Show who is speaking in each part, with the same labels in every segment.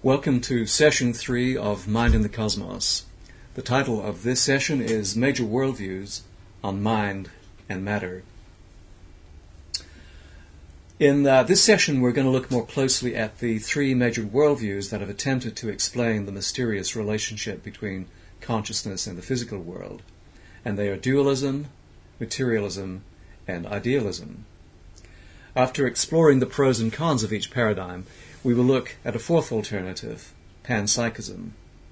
Speaker 1: Welcome to Session 3 of Mind in the Cosmos. The title of this session is Major Worldviews on Mind and Matter. In this session we're going to look more closely at the three major worldviews that have attempted to explain the mysterious relationship between consciousness and the physical world. And they are dualism, materialism, and idealism. After exploring the pros and cons of each paradigm, we will look at a fourth alternative, panpsychism.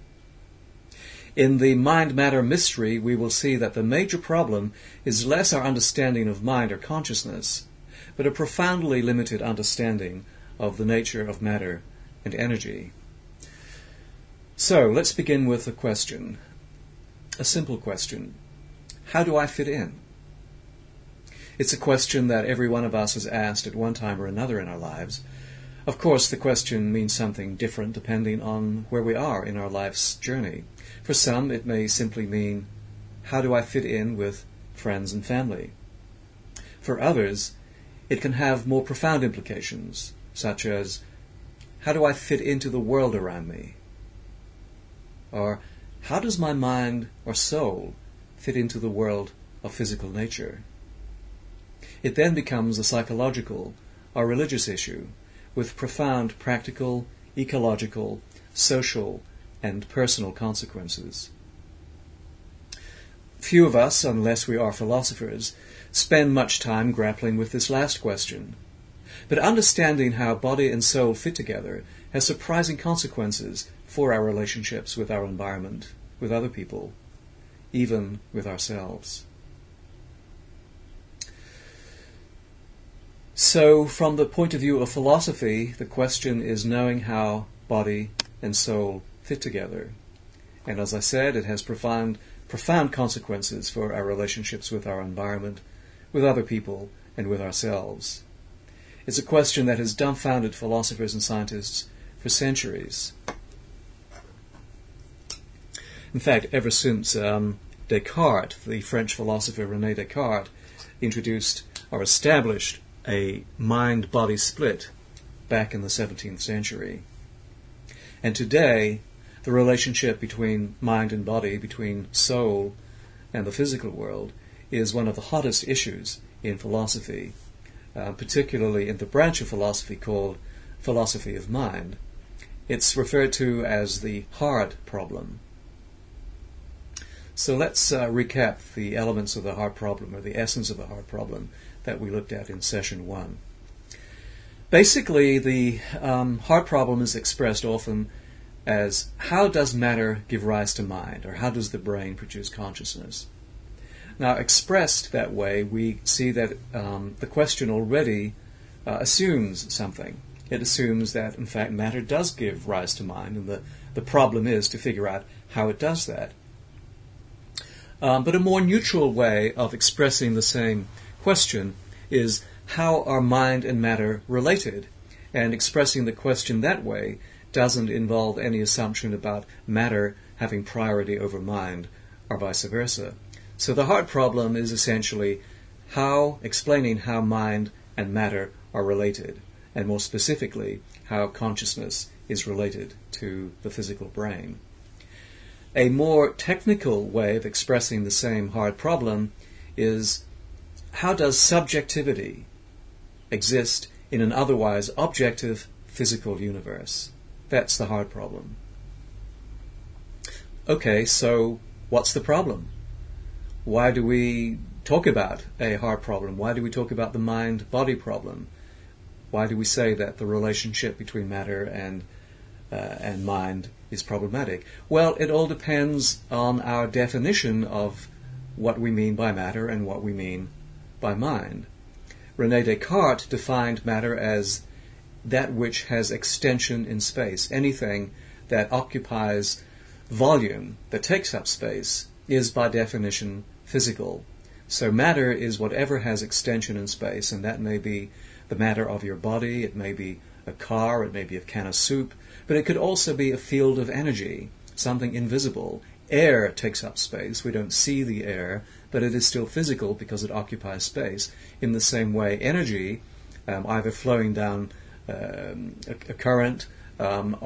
Speaker 1: In the mind-matter mystery, we will see that the major problem is less our understanding of mind or consciousness, but a profoundly limited understanding of the nature of matter and energy. So, let's begin with a question. A simple question. How do I fit in? It's a question that every one of us has asked at one time or another in our lives. Of course, the question means something different depending on where we are in our life's journey. For some, it may simply mean, how do I fit in with friends and family? For others, it can have more profound implications, such as, how do I fit into the world around me? Or, how does my mind or soul fit into the world of physical nature? It then becomes a psychological or religious issue, with profound practical, ecological, social, and personal consequences. Few of us, unless we are philosophers, spend much time grappling with this last question. But understanding how body and soul fit together has surprising consequences for our relationships with our environment, with other people, even with ourselves. So, from the point of view of philosophy, the question is knowing how body and soul fit together. And as I said, it has profound consequences for our relationships with our environment, with other people, and with ourselves. It's a question that has dumbfounded philosophers and scientists for centuries. In fact, ever since Descartes, the French philosopher René Descartes, introduced or established a mind-body split back in the 17th century. And today, the relationship between mind and body, between soul and the physical world, is one of the hottest issues in philosophy, particularly in the branch of philosophy called philosophy of mind. It's referred to as the heart problem. So let's recap the elements of the heart problem, or the essence of the heart problem, that we looked at in session 1. Basically, the heart problem is expressed often as, how does matter give rise to mind, or how does the brain produce consciousness? Now, expressed that way, we see that the question already assumes something. It assumes that, in fact, matter does give rise to mind, and the problem is to figure out how it does that. But a more neutral way of expressing the same question is, how are mind and matter related? And expressing the question that way doesn't involve any assumption about matter having priority over mind, or vice versa. So the heart problem is essentially explaining how mind and matter are related, and more specifically, how consciousness is related to the physical brain. A more technical way of expressing the same hard problem is, how does subjectivity exist in an otherwise objective physical universe? That's the hard problem. Okay, so what's the problem? Why do we talk about a hard problem? Why do we talk about the mind-body problem? Why do we say that the relationship between matter and mind is problematic? Well, it all depends on our definition of what we mean by matter and what we mean by mind. René Descartes defined matter as that which has extension in space. Anything that occupies volume, that takes up space, is by definition physical. So matter is whatever has extension in space, and that may be the matter of your body, it may be a car, it may be a can of soup, but it could also be a field of energy, something invisible. Air takes up space. We don't see the air, but it is still physical because it occupies space. In the same way, energy, either flowing down a current or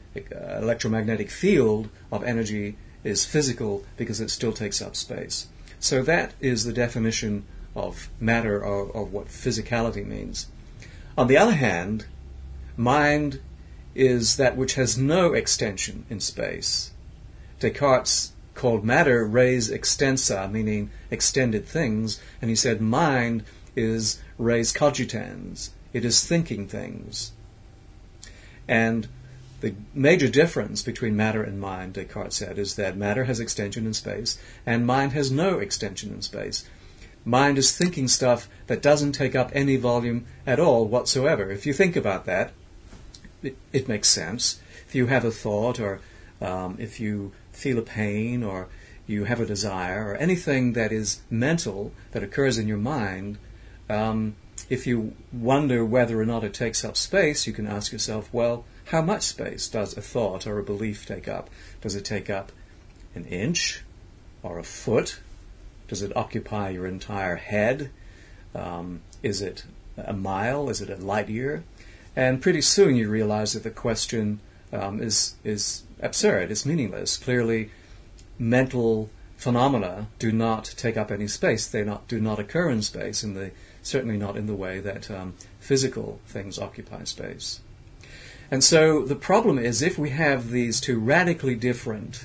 Speaker 1: electromagnetic field of energy is physical because it still takes up space. So that is the definition of matter, or of what physicality means. On the other hand, mind is that which has no extension in space. Descartes called matter res extensa, meaning extended things, and he said mind is res cogitans. It is thinking things. And the major difference between matter and mind, Descartes said, is that matter has extension in space and mind has no extension in space. Mind is thinking stuff that doesn't take up any volume at all whatsoever. If you think about that, it makes sense. If you have a thought, or if you feel a pain, or you have a desire, or anything that is mental that occurs in your mind, if you wonder whether or not it takes up space, you can ask yourself, well, how much space does a thought or a belief take up? Does it take up an inch or a foot? Does it occupy your entire head? Is it a mile? Is it a light year? And pretty soon you realize that the question is absurd. It's meaningless. Clearly, mental phenomena do not take up any space. They do not occur in space, and certainly not in the way that physical things occupy space. And so the problem is, if we have these two radically different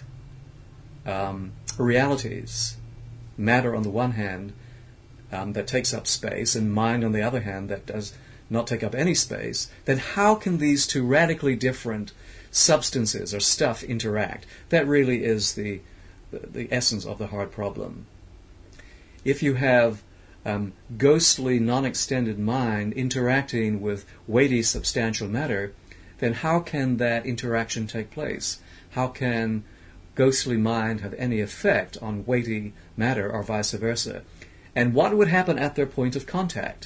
Speaker 1: realities, matter on the one hand that takes up space, and mind on the other hand that does not take up any space, then how can these two radically different substances or stuff interact? That really is the essence of the hard problem. If you have ghostly, non-extended mind interacting with weighty, substantial matter, then how can that interaction take place? How can ghostly mind have any effect on weighty matter, or vice versa? And what would happen at their point of contact?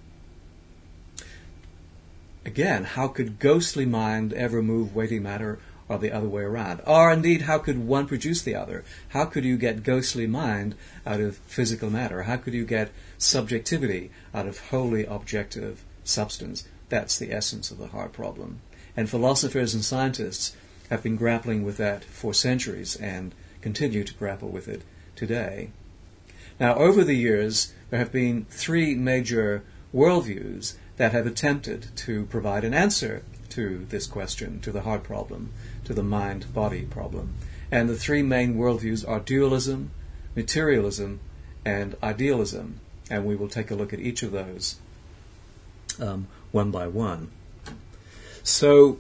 Speaker 1: Again, how could ghostly mind ever move weighty matter, or the other way around? Or indeed, how could one produce the other? How could you get ghostly mind out of physical matter? How could you get subjectivity out of wholly objective substance? That's the essence of the hard problem. And philosophers and scientists have been grappling with that for centuries and continue to grapple with it today. Now, over the years, there have been three major worldviews that have attempted to provide an answer to this question, to the hard problem, to the mind-body problem. And the three main worldviews are dualism, materialism, and idealism. And we will take a look at each of those one by one. So,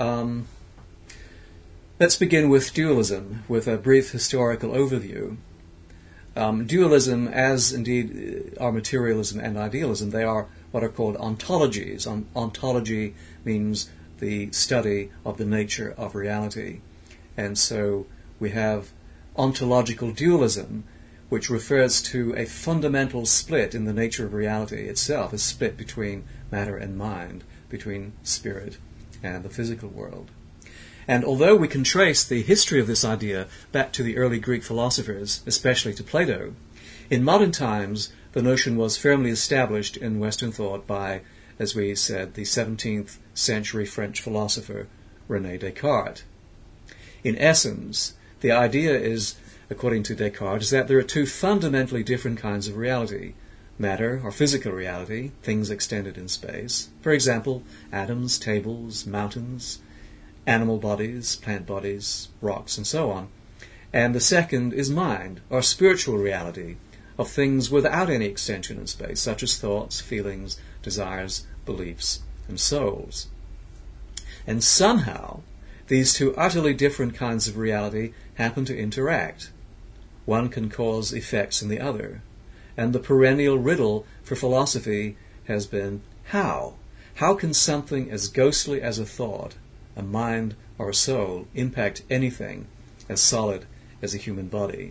Speaker 1: let's begin with dualism, with a brief historical overview. Dualism, as indeed are materialism and idealism, they are what are called ontologies. Ontology means the study of the nature of reality. And so we have ontological dualism, which refers to a fundamental split in the nature of reality itself, a split between matter and mind, between spirit and the physical world. And although we can trace the history of this idea back to the early Greek philosophers, especially to Plato, in modern times the notion was firmly established in Western thought by, as we said, the 17th century French philosopher René Descartes. In essence, the idea is, according to Descartes, is that there are two fundamentally different kinds of reality: matter, or physical reality, things extended in space, for example, atoms, tables, mountains, animal bodies, plant bodies, rocks, and so on. And the second is mind, or spiritual reality, of things without any extension in space, such as thoughts, feelings, desires, beliefs, and souls. And somehow, these two utterly different kinds of reality happen to interact. One can cause effects in the other. And the perennial riddle for philosophy has been how? How can something as ghostly as a thought, a mind or a soul, impact anything as solid as a human body?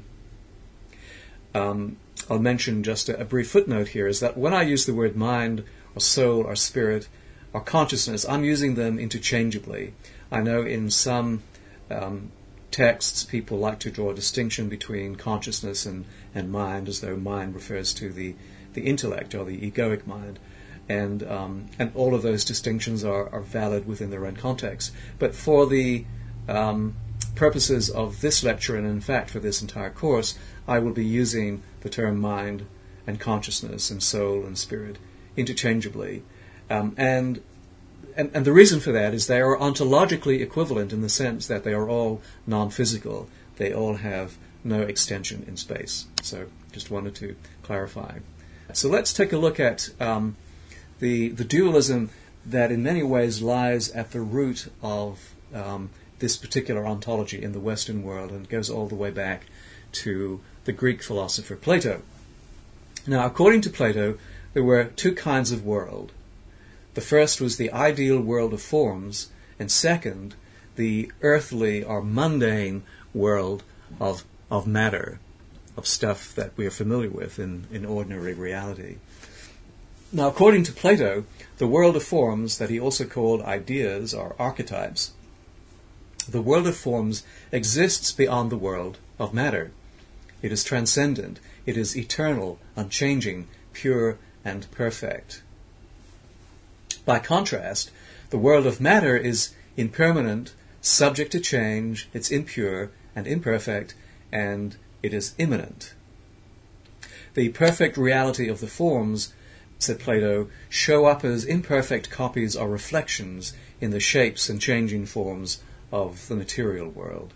Speaker 1: I'll mention just a brief footnote here, is that when I use the word mind or soul or spirit or consciousness, I'm using them interchangeably. I know in some texts people like to draw a distinction between consciousness and mind, as though mind refers to the intellect or the egoic mind. and all of those distinctions are valid within their own context. But for the purposes of this lecture, and in fact for this entire course, I will be using the term mind and consciousness and soul and spirit interchangeably. And the reason for that is they are ontologically equivalent in the sense that they are all non-physical. They all have no extension in space. So just wanted to clarify. So let's take a look at the dualism that in many ways lies at the root of this particular ontology in the Western world, and goes all the way back to the Greek philosopher Plato. Now, according to Plato, there were two kinds of world. The first was the ideal world of forms, and second, the earthly or mundane world of matter, of stuff that we are familiar with in ordinary reality. Now, according to Plato, the world of forms that he also called ideas or archetypes, the world of forms exists beyond the world of matter. It is transcendent. It is eternal, unchanging, pure, and perfect. By contrast, the world of matter is impermanent, subject to change, it's impure and imperfect, and it is immanent. The perfect reality of the forms, said Plato, show up as imperfect copies or reflections in the shapes and changing forms of the material world.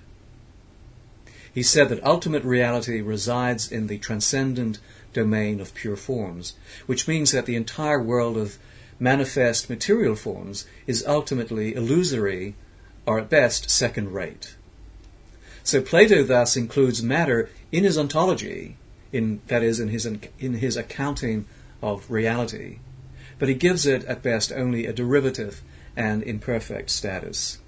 Speaker 1: He said that ultimate reality resides in the transcendent domain of pure forms, which means that the entire world of manifest material forms is ultimately illusory, or at best second-rate. So Plato thus includes matter in his ontology, in his accounting of reality, but he gives it at best only a derivative and imperfect status.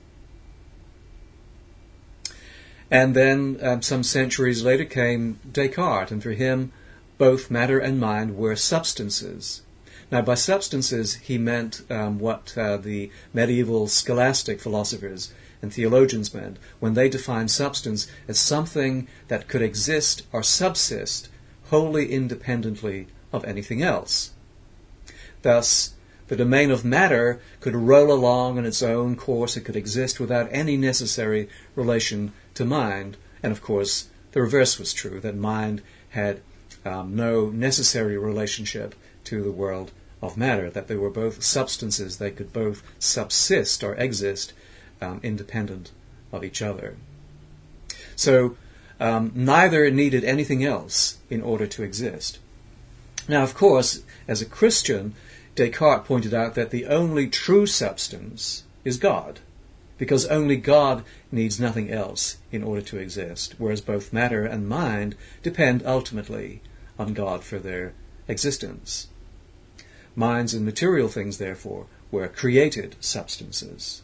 Speaker 1: And then some centuries later came Descartes, and for him both matter and mind were substances. Now, by substances, he meant what the medieval scholastic philosophers and theologians meant when they defined substance as something that could exist or subsist wholly independently of anything else. Thus, the domain of matter could roll along on its own course. It could exist without any necessary relation to mind. And of course, the reverse was true, that mind had no necessary relationship to the world of matter, that they were both substances. They could both subsist or exist independent of each other. So neither needed anything else in order to exist. Now, of course, as a Christian, Descartes pointed out that the only true substance is God, because only God needs nothing else in order to exist, whereas both matter and mind depend ultimately on God for their existence. Minds and material things, therefore, were created substances.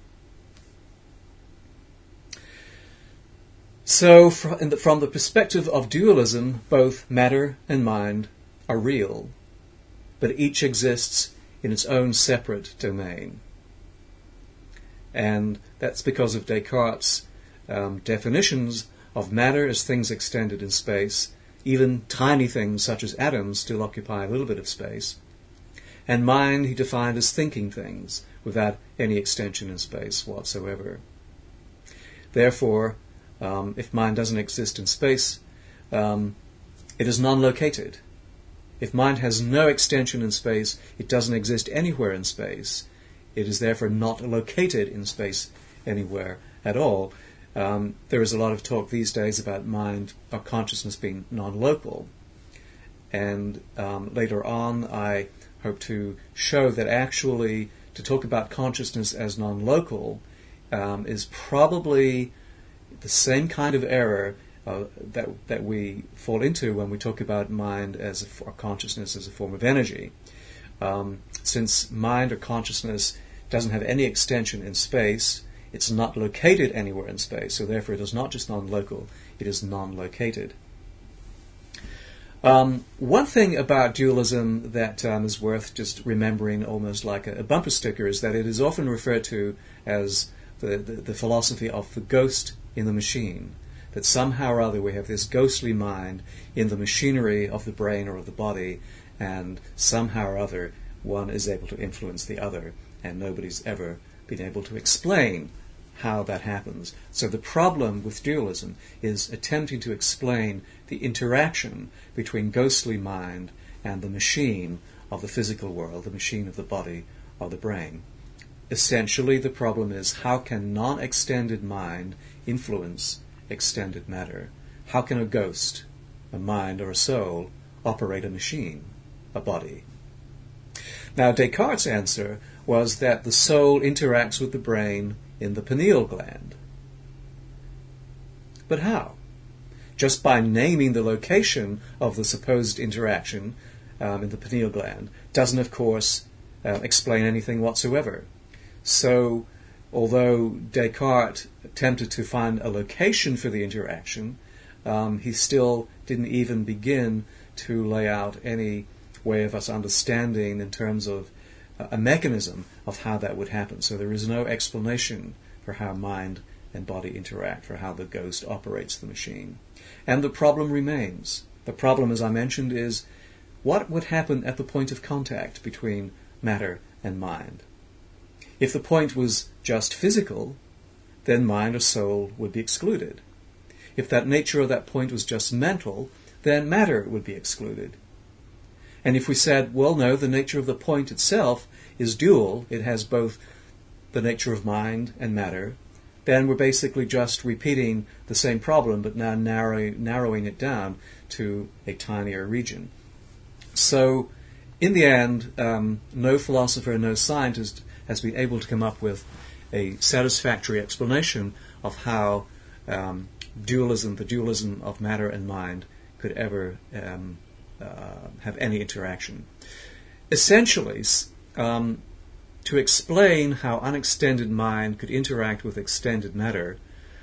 Speaker 1: So, from the perspective of dualism, both matter and mind are real, but each exists in its own separate domain. And that's because of Descartes' definitions of matter as things extended in space. Even tiny things such as atoms still occupy a little bit of space. And mind he defined as thinking things without any extension in space whatsoever. Therefore, if mind doesn't exist in space, it is non-located. If mind has no extension in space, it doesn't exist anywhere in space. It is therefore not located in space anywhere at all. There is a lot of talk these days about mind or consciousness being non-local. And later on, I hope to show that actually to talk about consciousness as non-local is probably the same kind of error that we fall into when we talk about mind or consciousness as a form of energy. Since mind or consciousness doesn't have any extension in space, it's not located anywhere in space, so therefore it is not just non-local, it is non-located. One thing about dualism that is worth just remembering almost like a bumper sticker is that it is often referred to as the philosophy of the ghost in the machine, that somehow or other we have this ghostly mind in the machinery of the brain or of the body, and somehow or other one is able to influence the other, and nobody's ever been able to explain how that happens. So the problem with dualism is attempting to explain the interaction between ghostly mind and the machine of the physical world, the machine of the body, of the brain. Essentially, the problem is, how can non-extended mind influence extended matter? How can a ghost, a mind or a soul, operate a machine, a body? Now, Descartes' answer was that the soul interacts with the brain in the pineal gland. But how? Just by naming the location of the supposed interaction in the pineal gland doesn't, of course, explain anything whatsoever. So, although Descartes attempted to find a location for the interaction, he still didn't even begin to lay out any way of us understanding in terms of a mechanism of how that would happen. So there is no explanation for how mind and body interact, for how the ghost operates the machine. And the problem remains. The problem, as I mentioned, is what would happen at the point of contact between matter and mind? If the point was just physical, then mind or soul would be excluded. If that nature of that point was just mental, then matter would be excluded. And if we said, well, no, the nature of the point itself is dual, it has both the nature of mind and matter, then we're basically just repeating the same problem, but now narrowing it down to a tinier region. So, in the end, no philosopher, no scientist has been able to come up with a satisfactory explanation of how dualism, the dualism of matter and mind, could ever have any interaction. Essentially, to explain how unextended mind could interact with extended matter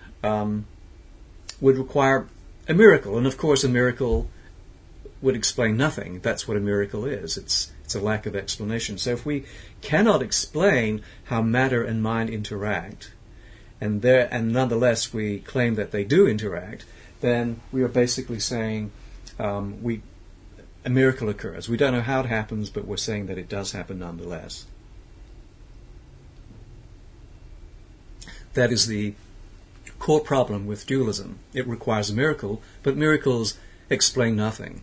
Speaker 1: would require a miracle, and of course a miracle would explain nothing. That's what a miracle is. It's a lack of explanation. So if we cannot explain how matter and mind interact, and nonetheless we claim that they do interact, then we are basically saying a miracle occurs. We don't know how it happens, but we're saying that it does happen nonetheless. That is the core problem with dualism. It requires a miracle, but miracles explain nothing.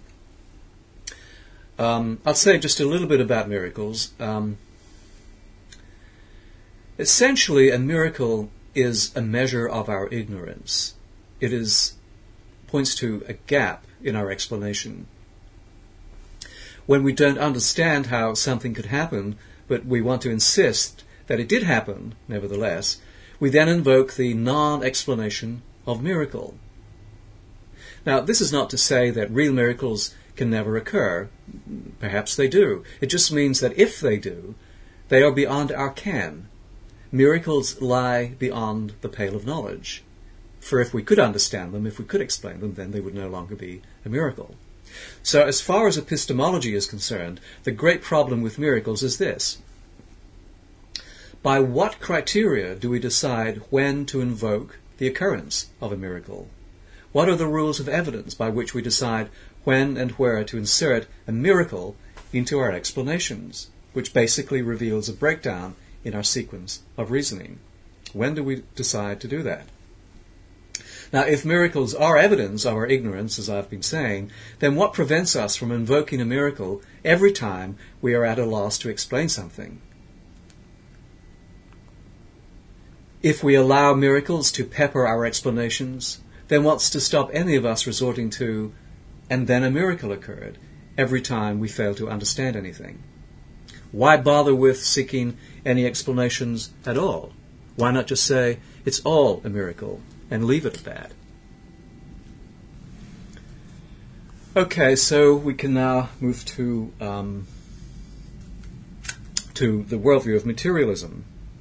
Speaker 1: I'll say just a little bit about miracles. Essentially, a miracle is a measure of our ignorance. It points to a gap in our explanation. When we don't understand how something could happen, but we want to insist that it did happen, nevertheless, we then invoke the non-explanation of miracle. Now, this is not to say that real miracles can never occur. Perhaps they do. It just means that if they do, they are beyond our ken. Miracles lie beyond the pale of knowledge. For if we could understand them, if we could explain them, then they would no longer be a miracle. So as far as epistemology is concerned, the great problem with miracles is this. By what criteria do we decide when to invoke the occurrence of a miracle? What are the rules of evidence by which we decide when and where to insert a miracle into our explanations, which basically reveals a breakdown in our sequence of reasoning? When do we decide to do that? Now, if miracles are evidence of our ignorance, as I've been saying, then what prevents us from invoking a miracle every time we are at a loss to explain something? If we allow miracles to pepper our explanations, then what's to stop any of us resorting to, and then a miracle occurred, every time we fail to understand anything? Why bother with seeking any explanations at all? Why not just say, it's all a miracle, and leave it at that? Okay, so we can now move to the worldview of materialism.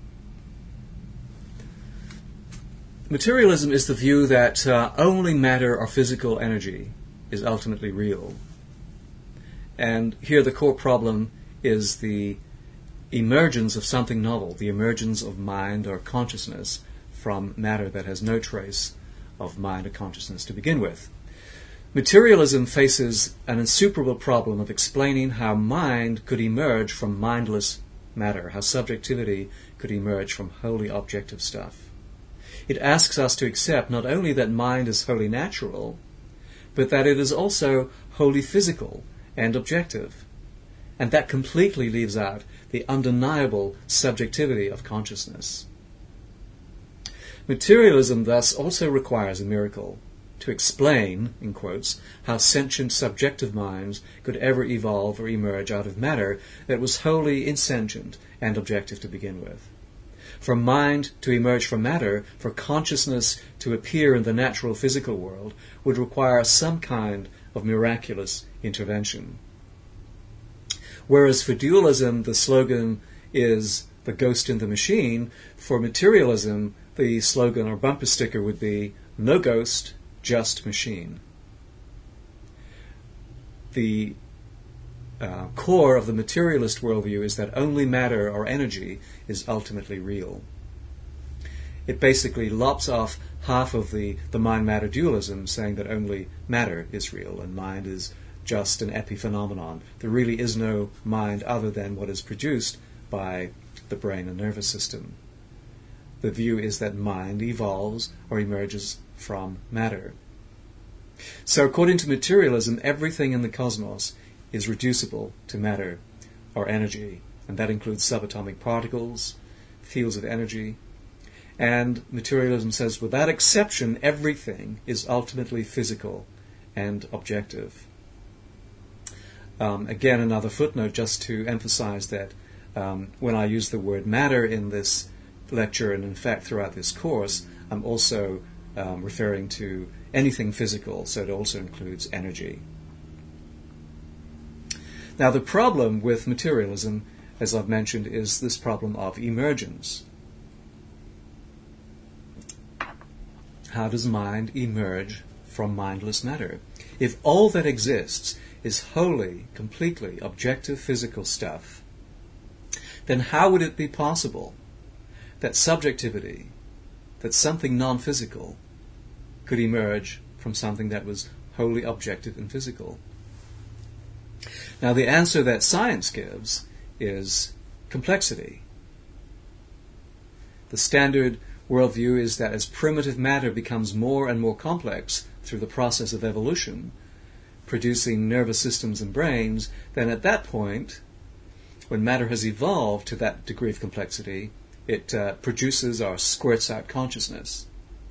Speaker 1: Materialism is the view that only matter or physical energy is ultimately real. And here the core problem is the emergence of something novel, the emergence of mind or consciousness from matter that has no trace of mind or consciousness to begin with. Materialism faces an insuperable problem of explaining how mind could emerge from mindless matter, how subjectivity could emerge from wholly objective stuff. It asks us to accept not only that mind is wholly natural, but that it is also wholly physical and objective. And that completely leaves out the undeniable subjectivity of consciousness. Materialism thus also requires a miracle to explain, in quotes, how sentient subjective minds could ever evolve or emerge out of matter that was wholly insentient and objective to begin with. For mind to emerge from matter, for consciousness to appear in the natural physical world, would require some kind of miraculous intervention. Whereas for dualism, the slogan is the ghost in the machine, for materialism, the slogan or bumper sticker would be no ghost, just machine. The core of the materialist worldview is that only matter or energy is ultimately real. It basically lops off half of the mind-matter dualism, saying that only matter is real and mind is just an epiphenomenon. There really is no mind other than what is produced by the brain and nervous system. The view is that mind evolves or emerges from matter. So according to materialism, everything in the cosmos is reducible to matter or energy, and that includes subatomic particles, fields of energy. And materialism says, without exception, everything is ultimately physical and objective. Again, another footnote just to emphasize that when I use the word matter in this lecture, and in fact throughout this course, I'm also referring to anything physical, so it also includes energy. Now, the problem with materialism, as I've mentioned, is this problem of emergence. How does mind emerge from mindless matter? If all that exists is wholly, completely objective physical stuff, then how would it be possible that subjectivity, that something non-physical, could emerge from something that was wholly objective and physical? Now, the answer that science gives is complexity. The standard worldview is that as primitive matter becomes more and more complex through the process of evolution, producing nervous systems and brains, then at that point, when matter has evolved to that degree of complexity, it produces or squirts out consciousness.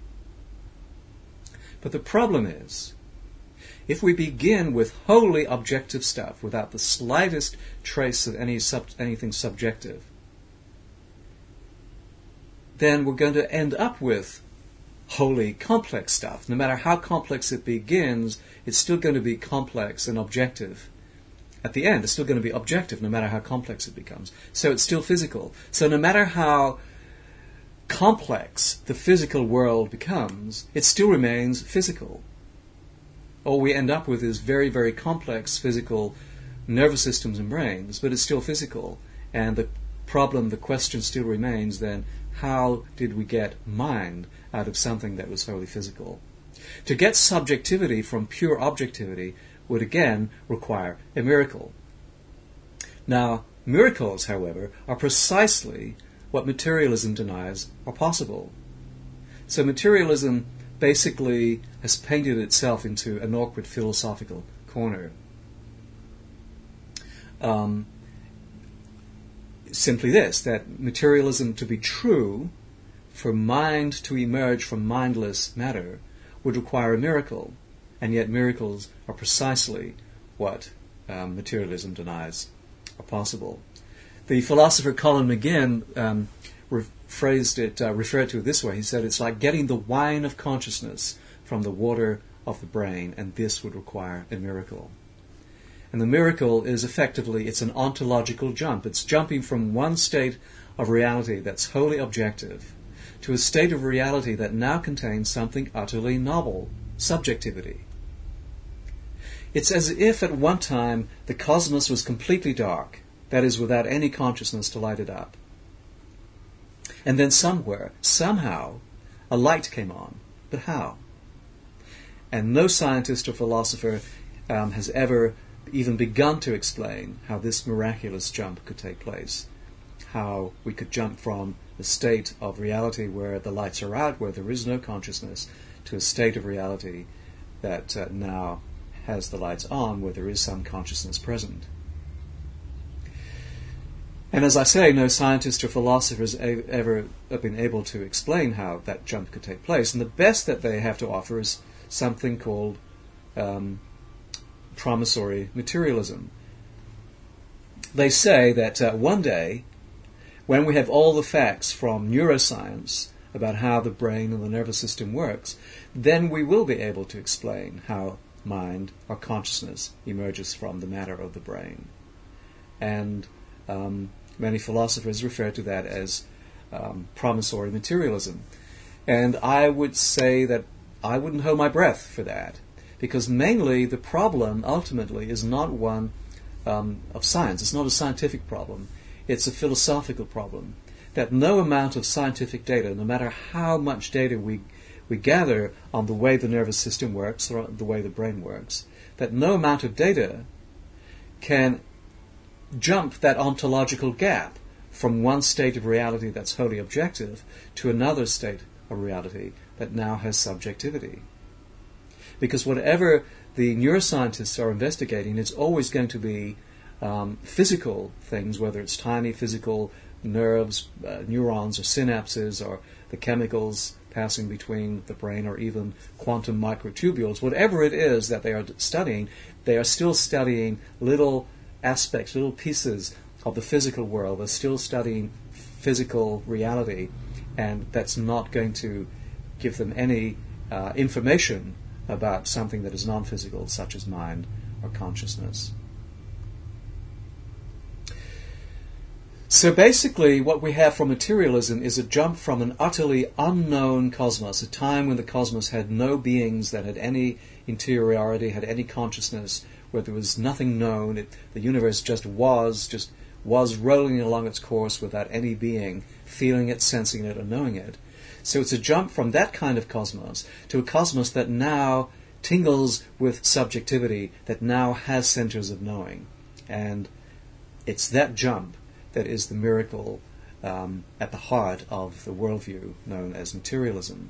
Speaker 1: But the problem is, if we begin with wholly objective stuff, without the slightest trace of anything subjective, then we're going to end up with wholly complex stuff. No matter how complex it begins, it's still going to be complex and objective. At the end, it's still going to be objective, no matter how complex it becomes. So it's still physical. So no matter how complex the physical world becomes, it still remains physical. All we end up with is very, very complex physical nervous systems and brains, but it's still physical. And the problem, the question still remains then, how did we get mind out of something that was wholly physical? To get subjectivity from pure objectivity would again require a miracle. Now, miracles, however, are precisely what materialism denies are possible. So materialism basically has painted itself into an awkward philosophical corner. Simply this, that materialism to be true, for mind to emerge from mindless matter, would require a miracle, and yet miracles are precisely what materialism denies are possible. The philosopher Colin McGinn referred to it this way. He said it's like getting the wine of consciousness from the water of the brain, and this would require a miracle. And the miracle is effectively, it's an ontological jump. It's jumping from one state of reality that's wholly objective to a state of reality that now contains something utterly novel, subjectivity. It's as if at one time the cosmos was completely dark, that is, without any consciousness to light it up. And then somewhere, somehow, a light came on. But how? And no scientist or philosopher has ever even begun to explain how this miraculous jump could take place, how we could jump from the state of reality where the lights are out, where there is no consciousness, to a state of reality that now has the lights on, where there is some consciousness present. And as I say, no scientist or philosopher has ever been able to explain how that jump could take place. And the best that they have to offer is something called promissory materialism. They say that one day, when we have all the facts from neuroscience about how the brain and the nervous system works, then we will be able to explain how mind or consciousness emerges from the matter of the brain. And many philosophers refer to that as promissory materialism. And I would say that I wouldn't hold my breath for that, because mainly the problem ultimately is not one of science. It's not a scientific problem. It's a philosophical problem. That no amount of scientific data, no matter how much data we gather on the way the nervous system works or the way the brain works, that no amount of data can jump that ontological gap from one state of reality that's wholly objective to another state of reality that now has subjectivity. Because whatever the neuroscientists are investigating, it's always going to be physical things, whether it's tiny physical nerves, neurons or synapses, or the chemicals passing between the brain, or even quantum microtubules. Whatever it is that they are studying, they are still studying little aspects, little pieces of the physical world. They're still studying physical reality, and that's not going to give them any information about something that is non-physical, such as mind or consciousness. So basically, what we have from materialism is a jump from an utterly unknown cosmos, a time when the cosmos had no beings that had any interiority, had any consciousness, where there was nothing known. The universe just was rolling along its course without any being feeling it, sensing it, or knowing it. So it's a jump from that kind of cosmos to a cosmos that now tingles with subjectivity, that now has centers of knowing. And it's that jump that is the miracle at the heart of the worldview known as materialism.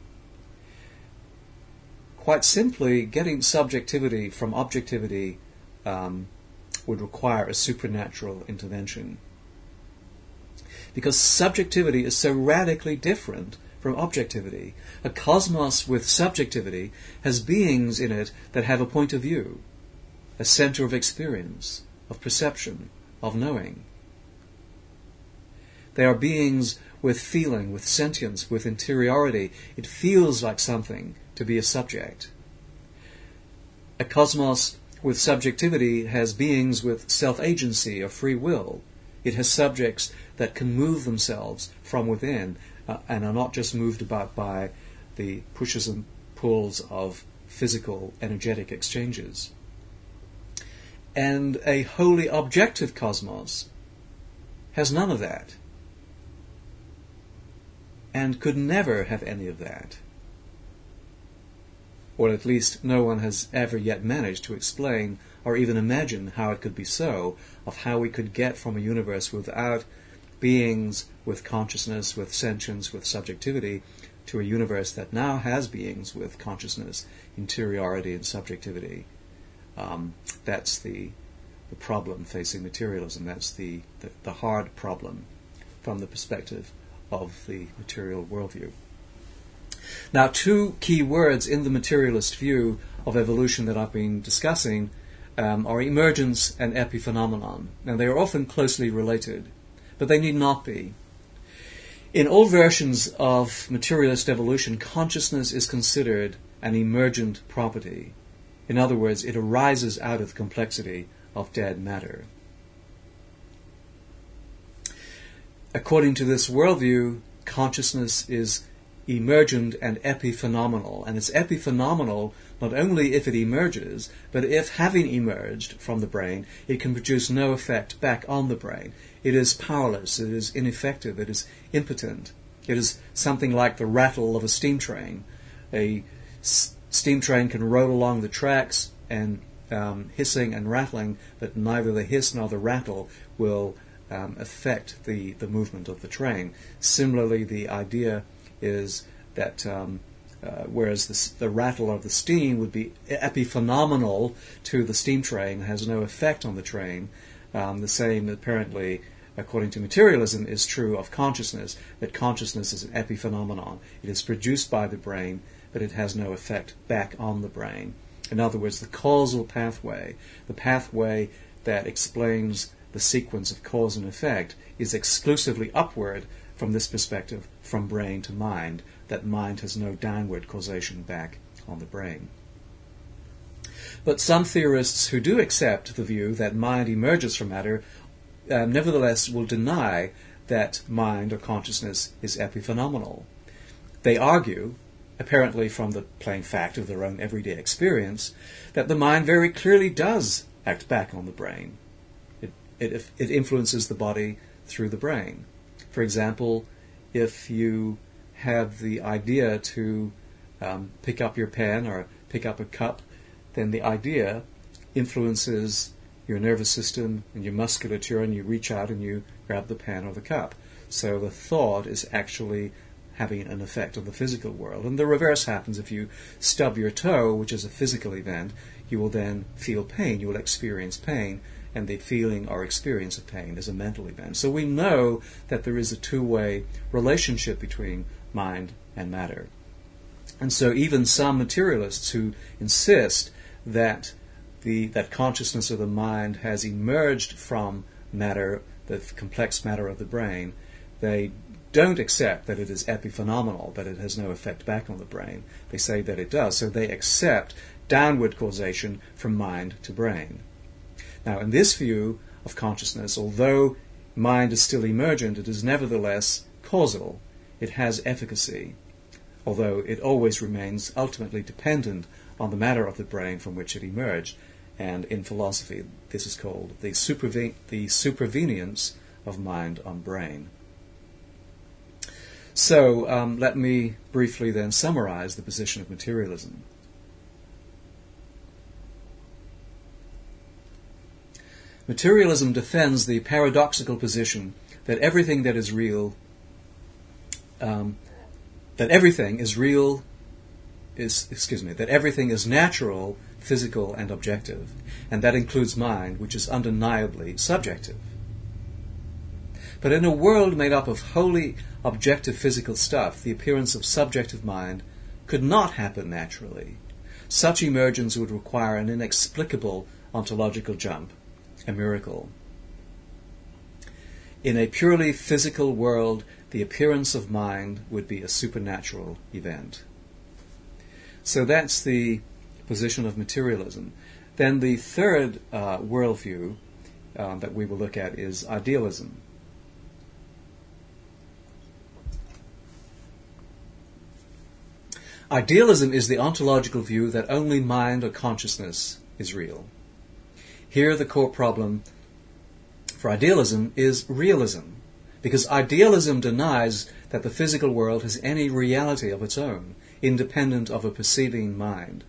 Speaker 1: Quite simply, getting subjectivity from objectivity would require a supernatural intervention. Because subjectivity is so radically different from objectivity. A cosmos with subjectivity has beings in it that have a point of view, a center of experience, of perception, of knowing. They are beings with feeling, with sentience, with interiority. It feels like something to be a subject. A cosmos with subjectivity has beings with self-agency or free will. It has subjects that can move themselves from within and are not just moved about by the pushes and pulls of physical, energetic exchanges. And a wholly objective cosmos has none of that, and could never have any of that. Or at least no one has ever yet managed to explain or even imagine how it could be so, of how we could get from a universe without beings with consciousness, with sentience, with subjectivity, to a universe that now has beings with consciousness, interiority, and subjectivity. That's the problem facing materialism. That's the hard problem from the perspective of the material worldview. Now, two key words in the materialist view of evolution that I've been discussing are emergence and epiphenomenon. Now, they are often closely related, but they need not be. In all versions of materialist evolution, consciousness is considered an emergent property. In other words, it arises out of the complexity of dead matter. According to this worldview, consciousness is emergent and epiphenomenal. And it's epiphenomenal not only if it emerges, but if, having emerged from the brain, it can produce no effect back on the brain. It is powerless, it is ineffective, it is impotent. It is something like the rattle of a steam train, a steam train can roll along the tracks and hissing and rattling, but neither the hiss nor the rattle will affect the movement of the train. Similarly, the idea is that whereas the rattle of the steam would be epiphenomenal to the steam train, has no effect on the train, the same apparently, according to materialism, is true of consciousness, that consciousness is an epiphenomenon. It is produced by the brain, but it has no effect back on the brain. In other words, the causal pathway, the pathway that explains the sequence of cause and effect, is exclusively upward from this perspective, from brain to mind, that mind has no downward causation back on the brain. But some theorists who do accept the view that mind emerges from matter nevertheless will deny that mind or consciousness is epiphenomenal. They argue, apparently from the plain fact of their own everyday experience, that the mind very clearly does act back on the brain. It influences the body through the brain. For example, if you have the idea to pick up your pen or pick up a cup, then the idea influences your nervous system and your musculature, and you reach out and you grab the pen or the cup. So the thought is actually having an effect on the physical world. And the reverse happens. If you stub your toe, which is a physical event, you will then feel pain. You will experience pain, and the feeling or experience of pain is a mental event. So we know that there is a two-way relationship between mind and matter. And so even some materialists who insist that that consciousness of the mind has emerged from matter, the complex matter of the brain, they don't accept that it is epiphenomenal, that it has no effect back on the brain. They say that it does. So they accept downward causation from mind to brain. Now, in this view of consciousness, although mind is still emergent, it is nevertheless causal. It has efficacy, although it always remains ultimately dependent on the matter of the brain from which it emerged. And in philosophy, this is called the supervenience of mind on brain. So let me briefly then summarize the position of materialism. Materialism defends the paradoxical position that everything that is real, that everything is natural, physical, and objective, and that includes mind, which is undeniably subjective. But in a world made up of wholly objective physical stuff, the appearance of subjective mind could not happen naturally. Such emergence would require an inexplicable ontological jump, a miracle. In a purely physical world, the appearance of mind would be a supernatural event. So that's the position of materialism. Then the third worldview that we will look at is idealism. Idealism is the ontological view that only mind or consciousness is real. Here the core problem for idealism is realism, because idealism denies that the physical world has any reality of its own, independent of a perceiving mind.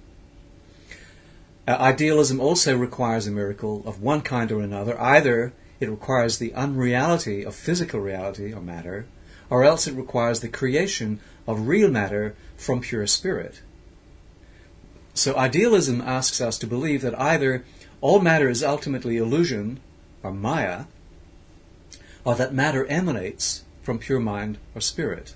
Speaker 1: Idealism also requires a miracle of one kind or another. Either it requires the unreality of physical reality or matter, or else it requires the creation of real matter from pure spirit. So idealism asks us to believe that either all matter is ultimately illusion, or maya, or that matter emanates from pure mind or spirit.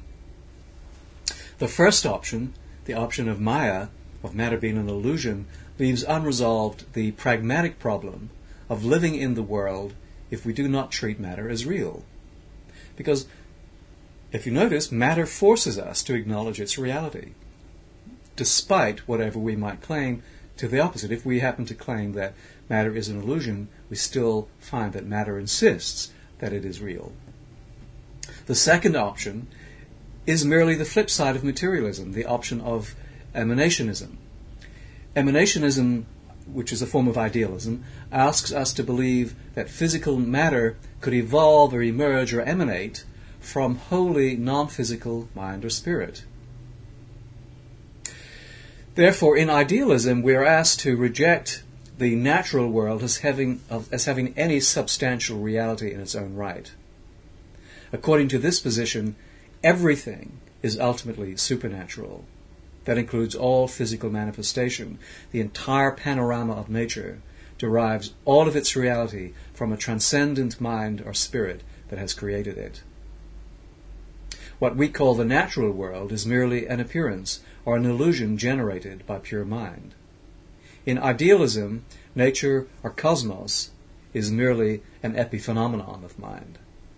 Speaker 1: The first option, the option of maya, of matter being an illusion, leaves unresolved the pragmatic problem of living in the world if we do not treat matter as real. Because, if you notice, matter forces us to acknowledge its reality, despite whatever we might claim to the opposite. If we happen to claim that matter is an illusion, we still find that matter insists that it is real. The second option is merely the flip side of materialism, the option of emanationism. Emanationism, which is a form of idealism, asks us to believe that physical matter could evolve or emerge or emanate from wholly non-physical mind or spirit. Therefore, in idealism, we are asked to reject the natural world as having any substantial reality in its own right. According to this position, everything is ultimately supernatural. That includes all physical manifestation. The entire panorama of nature derives all of its reality from a transcendent mind or spirit that has created it. What we call the natural world is merely an appearance or an illusion generated by pure mind. In idealism, nature or cosmos is merely an epiphenomenon of mind.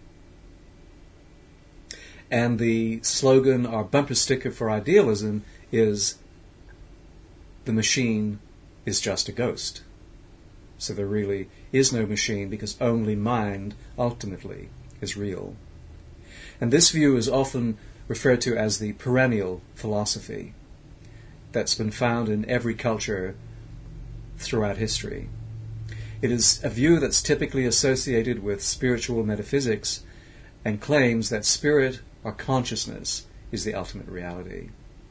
Speaker 1: And the slogan or bumper sticker for idealism is, the machine is just a ghost. So there really is no machine because only mind ultimately is real. And this view is often referred to as the perennial philosophy that's been found in every culture throughout history. It is a view that's typically associated with spiritual metaphysics and claims that spirit or consciousness is the ultimate reality.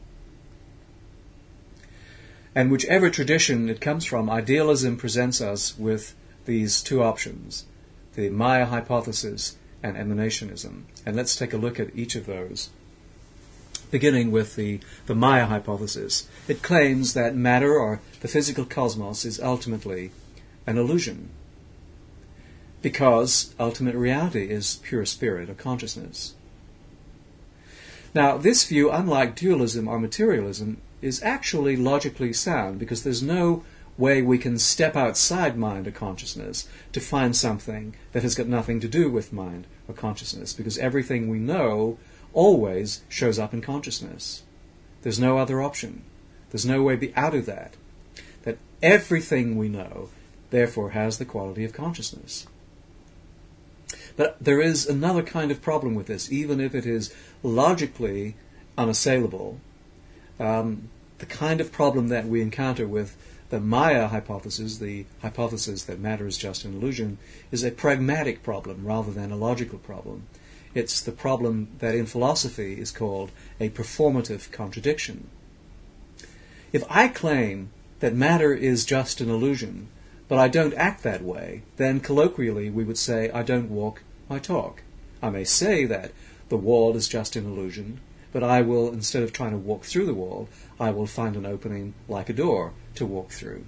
Speaker 1: And whichever tradition it comes from, idealism presents us with these two options, the Maya hypothesis and emanationism. And let's take a look at each of those. Beginning with the Maya hypothesis. It claims that matter, or the physical cosmos, is ultimately an illusion, because ultimate reality is pure spirit or consciousness. Now, this view, unlike dualism or materialism, is actually logically sound, because there's no way we can step outside mind or consciousness to find something that has got nothing to do with mind or consciousness, because everything we know always shows up in consciousness. There's no other option. There's no way out of that. That everything we know, therefore, has the quality of consciousness. But there is another kind of problem with this, even if it is logically unassailable. The kind of problem that we encounter with the Maya hypothesis, the hypothesis that matter is just an illusion, is a pragmatic problem rather than a logical problem. It's the problem that in philosophy is called a performative contradiction. If I claim that matter is just an illusion, but I don't act that way, then colloquially we would say I don't walk, I talk. I may say that the wall is just an illusion, but I will, instead of trying to walk through the wall, I will find an opening like a door to walk through.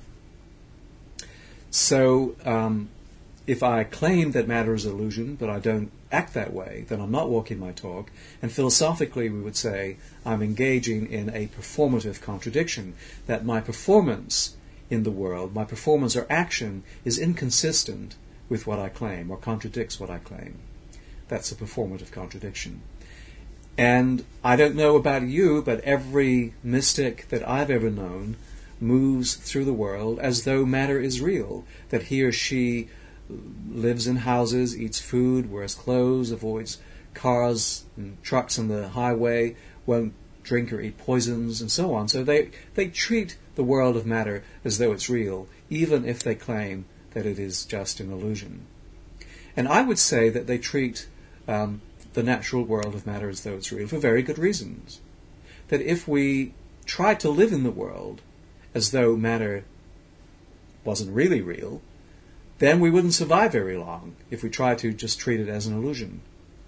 Speaker 1: So, if I claim that matter is an illusion, but I don't act that way, then I'm not walking my talk, and philosophically we would say I'm engaging in a performative contradiction, that my performance in the world, my performance or action, is inconsistent with what I claim, or contradicts what I claim. That's a performative contradiction. And I don't know about you, but every mystic that I've ever known moves through the world as though matter is real, that he or she lives in houses, eats food, wears clothes, avoids cars and trucks on the highway, won't drink or eat poisons, and so on. So they treat the world of matter as though it's real, even if they claim that it is just an illusion. And I would say that they treat the natural world of matter as though it's real for very good reasons. That if we tried to live in the world as though matter wasn't really real, then we wouldn't survive very long if we tried to just treat it as an illusion.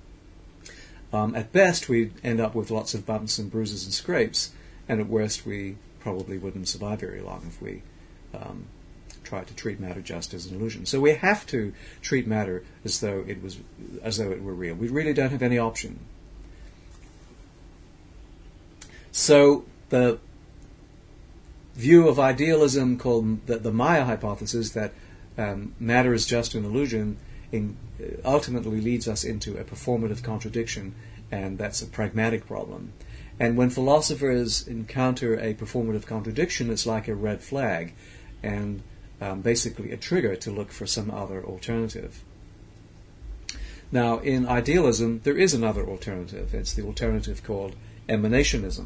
Speaker 1: At best, we'd end up with lots of bumps and bruises and scrapes, and at worst, we probably wouldn't survive very long if we tried to treat matter just as an illusion. So we have to treat matter as though it were real. We really don't have any option. So the view of idealism called the Maya hypothesis, that matter is just an illusion, ultimately leads us into a performative contradiction, and that's a pragmatic problem. And when philosophers encounter a performative contradiction, it's like a red flag, and basically a trigger to look for some other alternative. Now, in idealism, there is another alternative. It's the alternative called emanationism.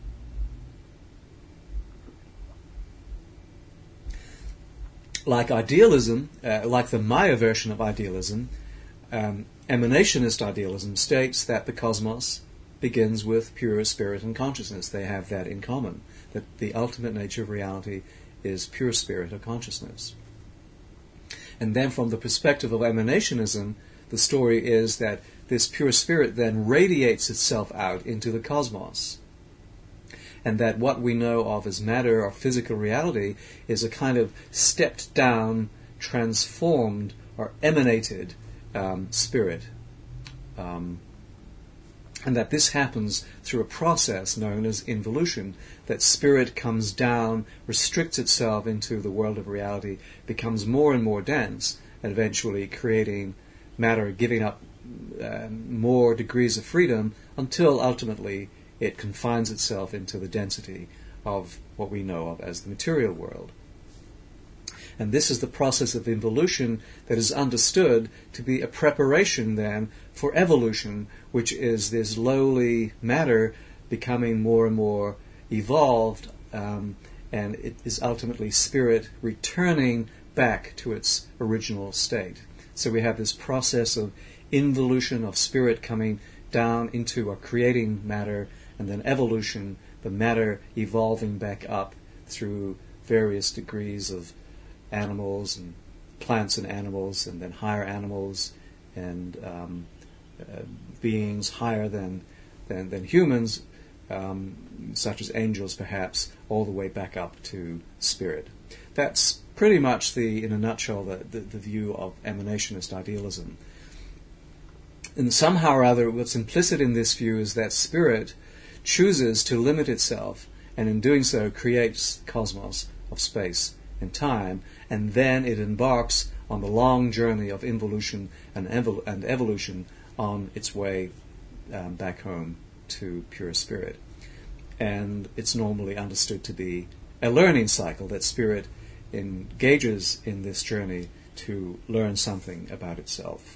Speaker 1: Like idealism, like the Maya version of idealism, emanationist idealism states that the cosmos begins with pure spirit and consciousness. They have that in common, that the ultimate nature of reality is pure spirit or consciousness. And then from the perspective of emanationism, the story is that this pure spirit then radiates itself out into the cosmos. And that what we know of as matter or physical reality is a kind of stepped down, transformed, or emanated spirit. And that this happens through a process known as involution, that spirit comes down, restricts itself into the world of reality, becomes more and more dense, and eventually creating matter, giving up more degrees of freedom until ultimately it confines itself into the density of what we know of as the material world. And this is the process of involution that is understood to be a preparation then for evolution, which is this lowly matter becoming more and more evolved, and it is ultimately spirit returning back to its original state. So we have this process of involution, of spirit coming down into or creating matter, and then evolution, the matter evolving back up through various degrees of animals and plants and animals, and then higher animals and beings higher than humans, such as angels perhaps, all the way back up to spirit. That's pretty much in a nutshell, the view of emanationist idealism. And somehow or other, what's implicit in this view is that spirit chooses to limit itself, and in doing so creates the cosmos of space and time, and then it embarks on the long journey of involution and evolution on its way back home to pure spirit. And it's normally understood to be a learning cycle, that spirit engages in this journey to learn something about itself.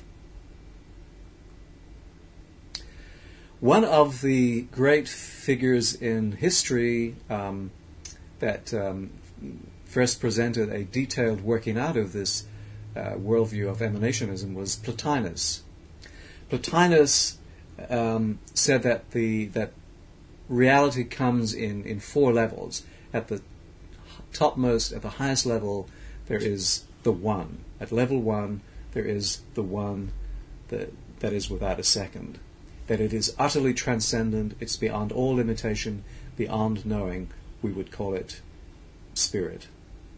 Speaker 1: One of the great figures in history that first presented a detailed working out of this worldview of emanationism was Plotinus. Plotinus said that reality comes in four levels. At the topmost, at the highest level, there is the one. At level one, there is the one that is without a second. That it is utterly transcendent, it's beyond all limitation, beyond knowing. We would call it spirit.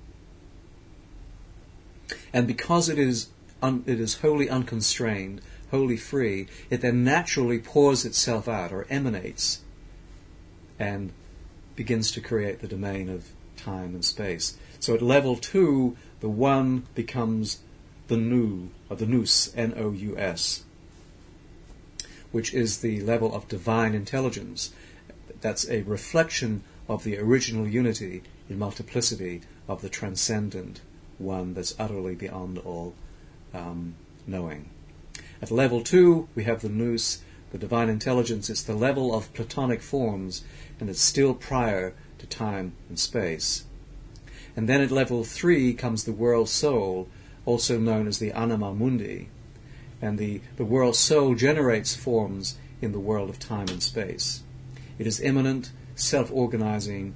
Speaker 1: And because it is wholly unconstrained, wholly free, it then naturally pours itself out, or emanates, and begins to create the domain of time and space. So at level 2, the one becomes the nous, or the nous, N-O-U-S, which is the level of divine intelligence. That's a reflection of the original unity in multiplicity of the transcendent one that's utterly beyond all knowing. At level 2, we have the nous, the divine intelligence. It's the level of Platonic forms, and it's still prior to time and space. And then at level 3 comes the world soul, also known as the anima mundi. And the world soul generates forms in the world of time and space. It is immanent, self-organizing,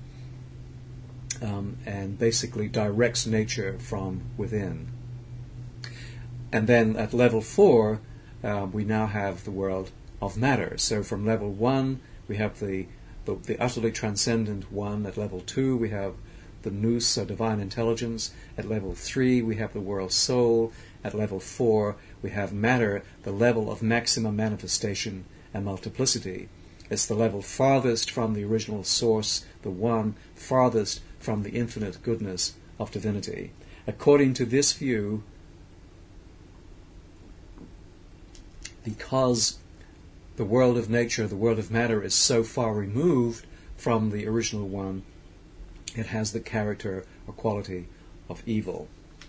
Speaker 1: and basically directs nature from within. And then at level 4, we now have the world of matter. So from level 1, we have the utterly transcendent one. At level 2, we have the nous, or divine intelligence. At level 3, we have the world soul. At level 4, we have matter, the level of maximum manifestation and multiplicity. It's the level farthest from the original source, the one, farthest from the infinite goodness of divinity. According to this view, because the world of nature, the world of matter, is so far removed from the original one, it has the character or quality of evil.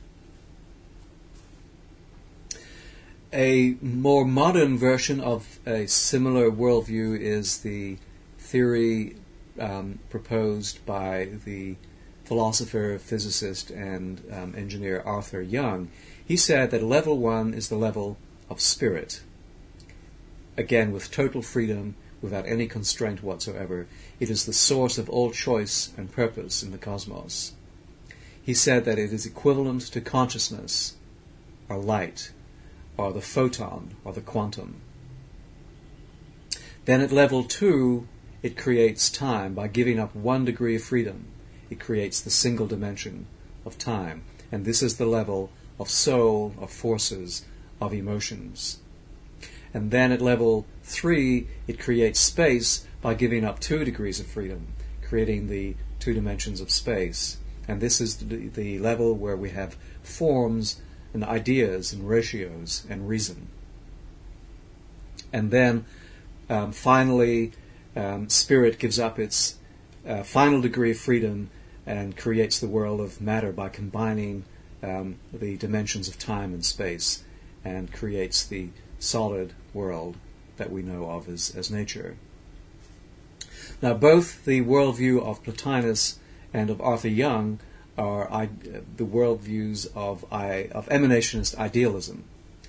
Speaker 1: A more modern version of a similar worldview is the theory proposed by the philosopher, physicist, and engineer Arthur Young. He said that level 1 is the level of spirit. Again, with total freedom, without any constraint whatsoever. It is the source of all choice and purpose in the cosmos. He said that it is equivalent to consciousness, or light, or the photon, or the quantum. Then at level 2, it creates time by giving up 1 degree of freedom. It creates the single dimension of time. And this is the level of soul, of forces, of emotions. And then at level 3, it creates space by giving up 2 degrees of freedom, creating the 2 dimensions of space. And this is the level where we have forms and ideas and ratios and reason. And then finally, spirit gives up its final degree of freedom and creates the world of matter by combining the dimensions of time and space, and creates the solid world that we know of as nature. Now, both the worldview of Plotinus and of Arthur Young are the worldviews of emanationist idealism.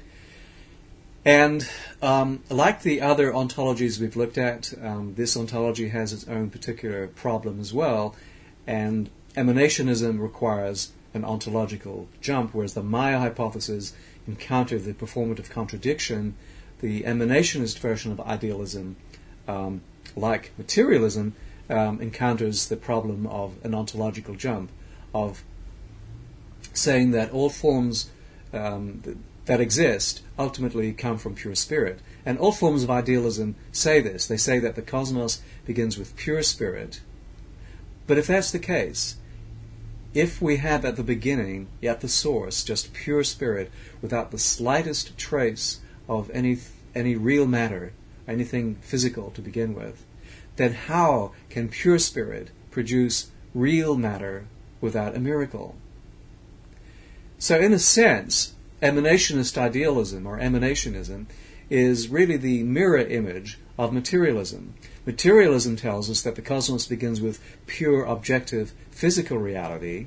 Speaker 1: And like the other ontologies we've looked at, this ontology has its own particular problem as well, and emanationism requires an ontological jump, whereas the Maya hypothesis encountered the performative contradiction. The emanationist version of idealism, like materialism, encounters the problem of an ontological jump, of saying that all forms that exist ultimately come from pure spirit. And all forms of idealism say this. They say that the cosmos begins with pure spirit. But if that's the case, if we have at the beginning, at the source, just pure spirit, without the slightest trace of any real matter, anything physical to begin with, then how can pure spirit produce real matter without a miracle? So in a sense, emanationist idealism, or emanationism, is really the mirror image of materialism. Materialism tells us that the cosmos begins with pure, objective, physical reality,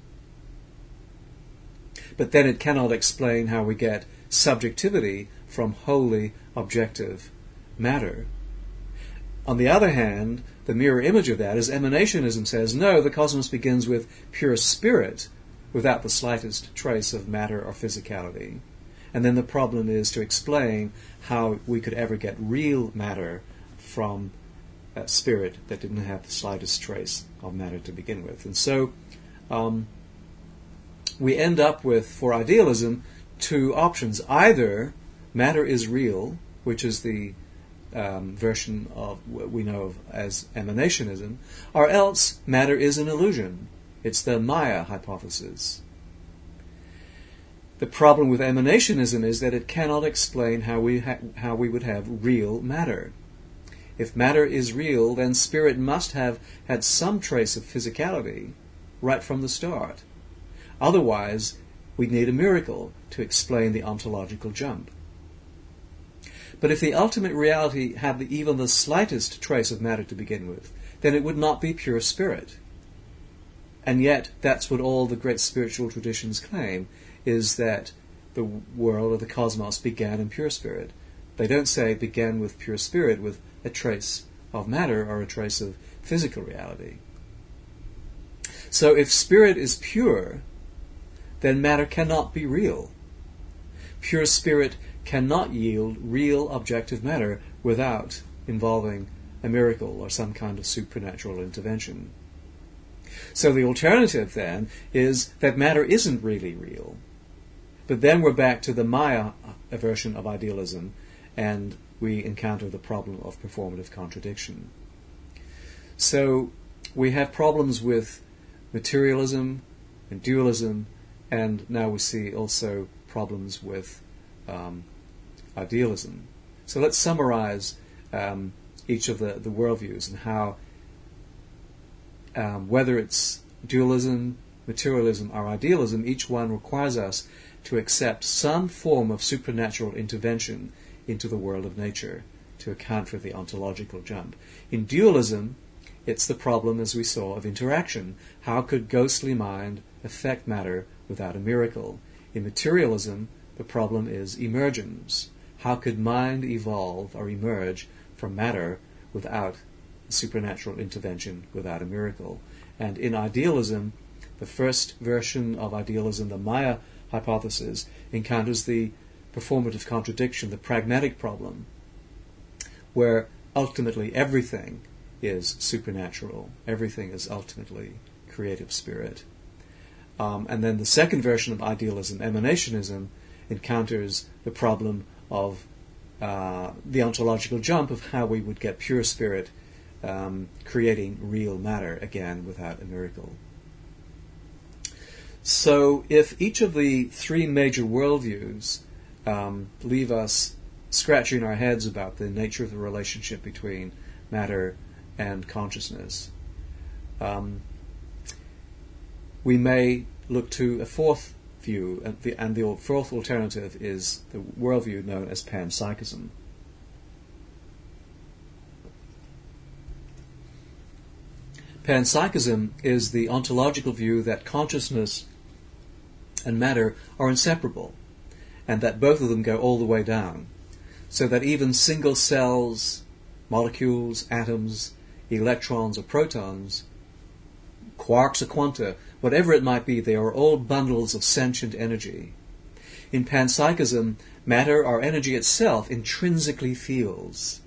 Speaker 1: but then it cannot explain how we get subjectivity from wholly objective matter. On the other hand, the mirror image of that is emanationism says, no, the cosmos begins with pure spirit without the slightest trace of matter or physicality. And then the problem is to explain how we could ever get real matter from spirit that didn't have the slightest trace of matter to begin with. And so we end up with, for idealism, 2 options. Either matter is real, which is the version of what we know of as emanationism, or else matter is an illusion. It's the Maya hypothesis. The problem with emanationism is that it cannot explain how we would have real matter. If matter is real, then spirit must have had some trace of physicality right from the start. Otherwise, we need a miracle to explain the ontological jump. But if the ultimate reality had even the slightest trace of matter to begin with, then it would not be pure spirit. And yet, that's what all the great spiritual traditions claim, is that the world or the cosmos began in pure spirit. They don't say it began with pure spirit with a trace of matter or a trace of physical reality. So if spirit is pure, then matter cannot be real. Pure spirit cannot yield real objective matter without involving a miracle or some kind of supernatural intervention. So the alternative then is that matter isn't really real. But then we're back to the Maya version of idealism, and we encounter the problem of performative contradiction. So we have problems with materialism and dualism, and now we see also problems with idealism. So let's summarize each of the worldviews and how, whether it's dualism, materialism, or idealism, each one requires us to accept some form of supernatural intervention into the world of nature to account for the ontological jump. In dualism, it's the problem, as we saw, of interaction. How could ghostly mind affect matter without a miracle? In materialism, the problem is emergence. How could mind evolve or emerge from matter without a supernatural intervention, without a miracle. And in idealism, the first version of idealism, the Maya hypothesis, encounters the performative contradiction, the pragmatic problem, where ultimately everything is supernatural, everything is ultimately creative spirit. And then the second version of idealism, emanationism, encounters the problem of the ontological jump of how we would get pure spirit creating real matter again without a miracle. So if each of the three major worldviews leave us scratching our heads about the nature of the relationship between matter and consciousness, we may look to a fourth view, and the fourth alternative is the worldview known as panpsychism. Panpsychism is the ontological view that consciousness and matter are inseparable, and that both of them go all the way down, so that even single cells, molecules, atoms, electrons or protons, quarks or quanta, whatever it might be, they are all bundles of sentient energy. In panpsychism, matter or energy itself intrinsically feels.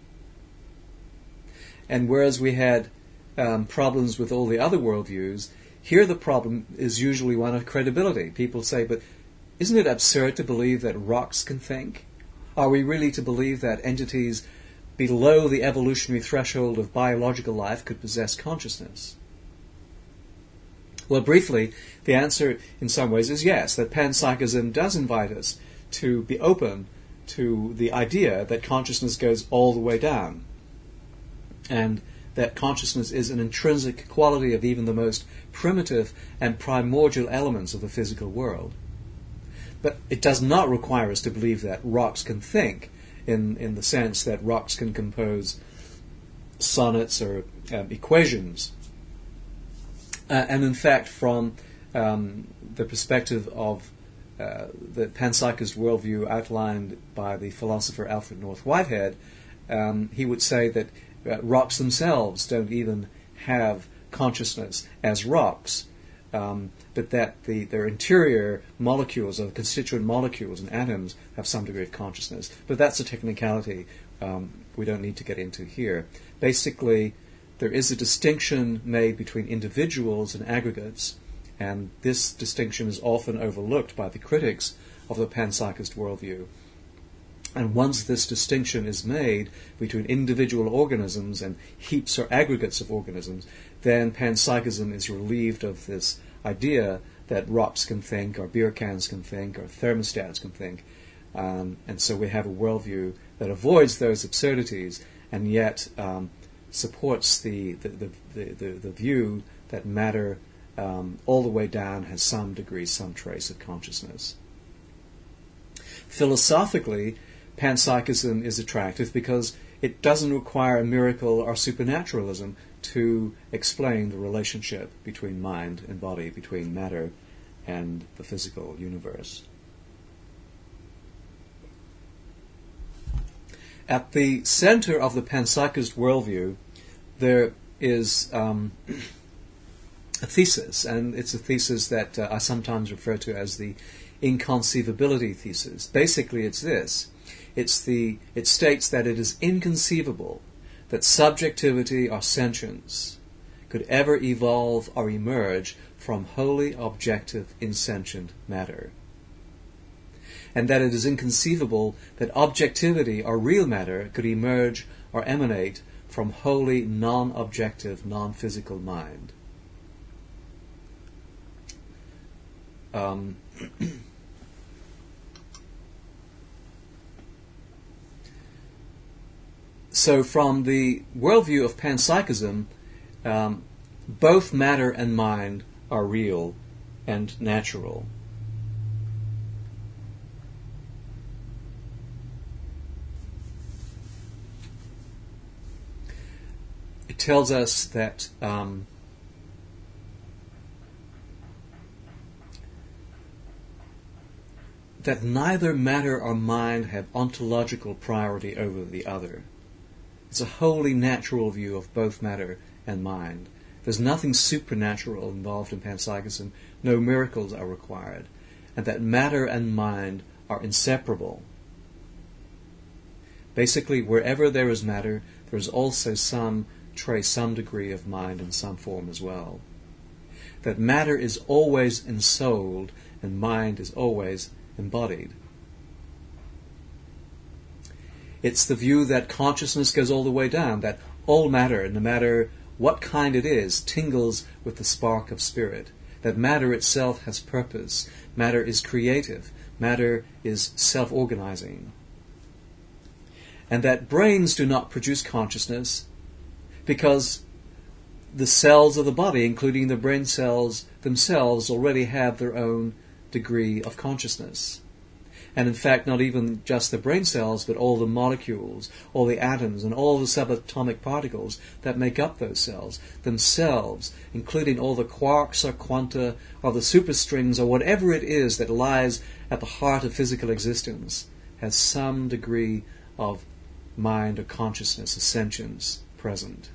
Speaker 1: And whereas we had problems with all the other worldviews, here the problem is usually one of credibility. People say, but isn't it absurd to believe that rocks can think? Are we really to believe that entities below the evolutionary threshold of biological life could possess consciousness? Well, briefly, the answer in some ways is yes, that panpsychism does invite us to be open to the idea that consciousness goes all the way down, and that consciousness is an intrinsic quality of even the most primitive and primordial elements of the physical world. But it does not require us to believe that rocks can think in the sense that rocks can compose sonnets or equations. And in fact, from the perspective of the panpsychist worldview outlined by the philosopher Alfred North Whitehead, he would say that rocks themselves don't even have consciousness as rocks, but that their interior molecules, or constituent molecules and atoms, have some degree of consciousness. But that's a technicality we don't need to get into here. Basically, there is a distinction made between individuals and aggregates, and this distinction is often overlooked by the critics of the panpsychist worldview. And once this distinction is made between individual organisms and heaps or aggregates of organisms, then panpsychism is relieved of this idea that rocks can think, or beer cans can think, or thermostats can think. And so we have a worldview that avoids those absurdities and yet supports the view that matter all the way down has some degree, some trace of consciousness. Philosophically, panpsychism is attractive because it doesn't require a miracle or supernaturalism to explain the relationship between mind and body, between matter and the physical universe. At the center of the panpsychist worldview, there is a thesis, and it's a thesis that I sometimes refer to as the inconceivability thesis. Basically, it's this. It states that it is inconceivable that subjectivity or sentience could ever evolve or emerge from wholly objective insentient matter, and that it is inconceivable that objectivity or real matter could emerge or emanate from wholly non-objective, non-physical mind. So from the worldview of panpsychism, both matter and mind are real and natural. It tells us that that neither matter or mind have ontological priority over the other. It's a wholly natural view of both matter and mind. There's nothing supernatural involved in panpsychism. No miracles are required. And that matter and mind are inseparable. Basically, wherever there is matter, there is also some degree of mind in some form as well. That matter is always ensouled and mind is always embodied. It's the view that consciousness goes all the way down, that all matter, no matter what kind it is, tingles with the spark of spirit, that matter itself has purpose, matter is creative, matter is self-organizing, and that brains do not produce consciousness because the cells of the body, including the brain cells themselves, already have their own degree of consciousness. And in fact, not even just the brain cells, but all the molecules, all the atoms, and all the subatomic particles that make up those cells themselves, including all the quarks or quanta or the superstrings or whatever it is that lies at the heart of physical existence, has some degree of mind or consciousness, a sentience present.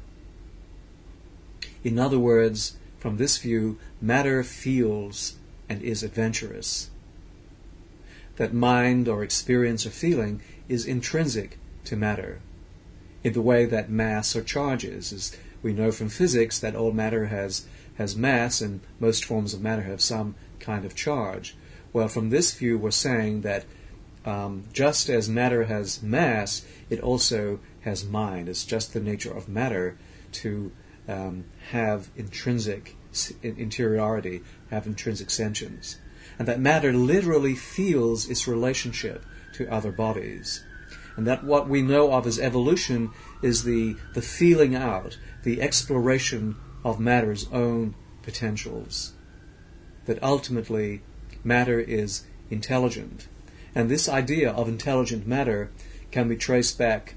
Speaker 1: In other words, from this view, matter feels and is adventurous. That mind or experience or feeling is intrinsic to matter, in the way that mass or charge is. As we know from physics that all matter has mass, and most forms of matter have some kind of charge. Well, from this view, we're saying that just as matter has mass, it also has mind. It's just the nature of matter to have intrinsic interiority, have intrinsic sentience. And that matter literally feels its relationship to other bodies. And that what we know of as evolution is the feeling out, the exploration of matter's own potentials. That ultimately matter is intelligent. And this idea of intelligent matter can be traced back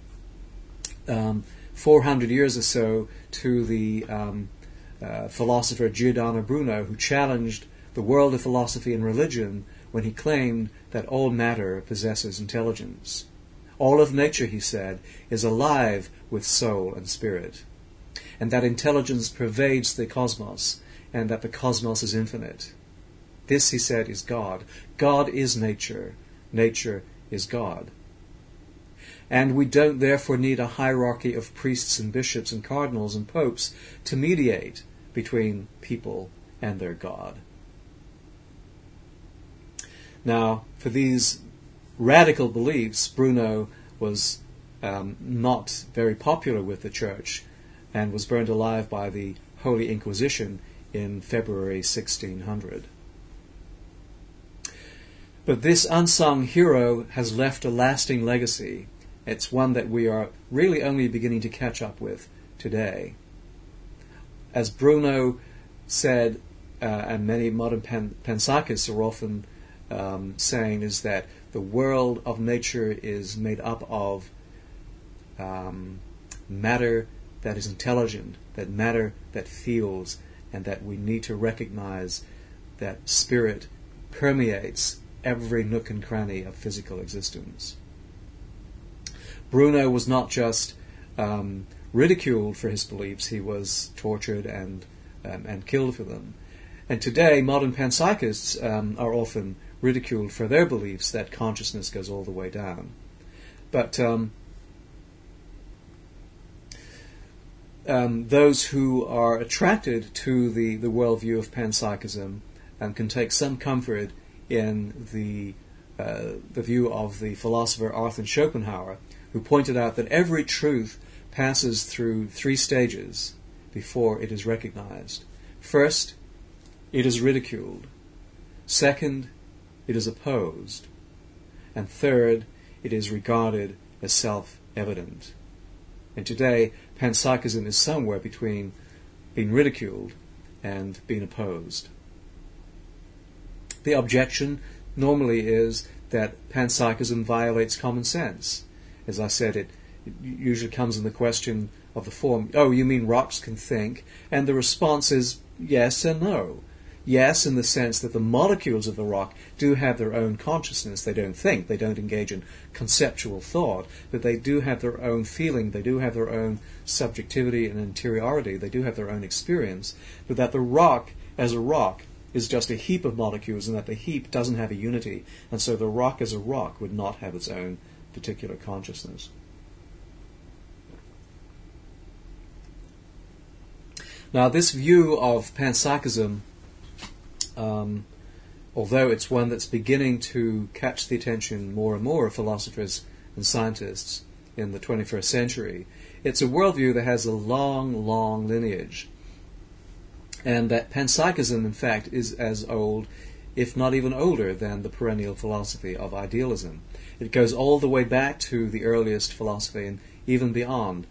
Speaker 1: 400 years or so to the philosopher Giordano Bruno, who challenged the world of philosophy and religion when he claimed that all matter possesses intelligence. All of nature, he said, is alive with soul and spirit, and that intelligence pervades the cosmos, and that the cosmos is infinite. This, he said, is God. God is nature. Nature is God. And we don't therefore need a hierarchy of priests and bishops and cardinals and popes to mediate between people and their God. Now, for these radical beliefs, Bruno was not very popular with the Church and was burned alive by the Holy Inquisition in February 1600. But this unsung hero has left a lasting legacy. It's one that we are really only beginning to catch up with today. As Bruno said, and many modern panpsychists are often saying, is that the world of nature is made up of matter that is intelligent, that matter that feels, and that we need to recognize that spirit permeates every nook and cranny of physical existence. Bruno was not just ridiculed for his beliefs, he was tortured and killed for them. And today, modern panpsychists are often ridiculed for their beliefs that consciousness goes all the way down. But those who are attracted to the worldview of panpsychism can take some comfort in the view of the philosopher Arthur Schopenhauer, who pointed out that every truth passes through 3 stages before it is recognized. First, it is ridiculed. Second, it is opposed. And third, it is regarded as self-evident. And today, panpsychism is somewhere between being ridiculed and being opposed. The objection normally is that panpsychism violates common sense. As I said, it usually comes in the question of the form, oh, you mean rocks can think? And the response is yes and no. Yes, in the sense that the molecules of the rock do have their own consciousness. They don't think, they don't engage in conceptual thought, but they do have their own feeling, they do have their own subjectivity and interiority, they do have their own experience, but that the rock, as a rock, is just a heap of molecules, and that the heap doesn't have a unity, and so the rock as a rock would not have its own particular consciousness. Now, this view of panpsychism, although it's one that's beginning to catch the attention more and more of philosophers and scientists in the 21st century, it's a worldview that has a long, long lineage. And that panpsychism, in fact, is as old, if not even older, than the perennial philosophy of idealism. It goes all the way back to the earliest philosophy and even beyond.